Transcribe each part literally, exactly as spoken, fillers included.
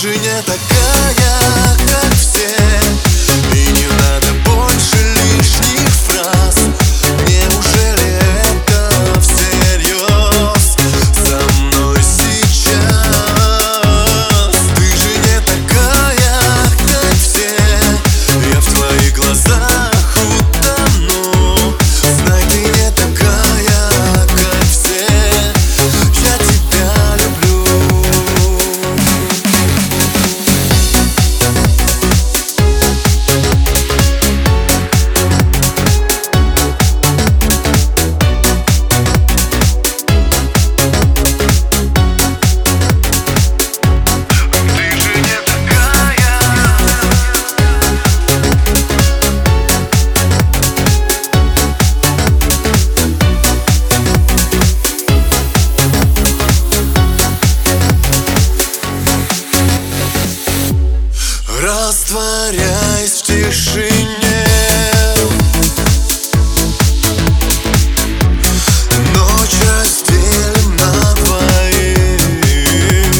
же не такая, как все, и не надо больше лишних фраз. Неужели это всерьез со мной сейчас? Ты же не такая, как все, я в твоих глазах утону. Знай, ты не такая, как все, я тебя люблю. Растворяясь в тишине, ночь разделим на двоих,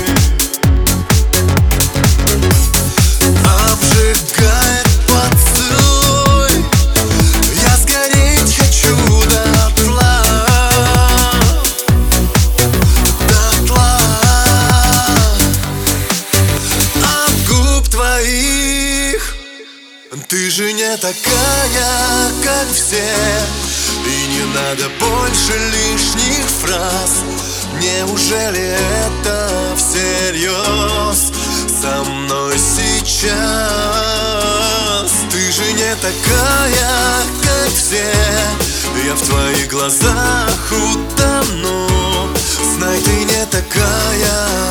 обжигает поцелуй, я сгореть хочу дотла, дотла. От губ твоих ты же не такая, как все, и не надо больше лишних фраз. Неужели это всерьез со мной сейчас? Ты же не такая, как все, я в твоих глазах утону. Знай, ты не такая,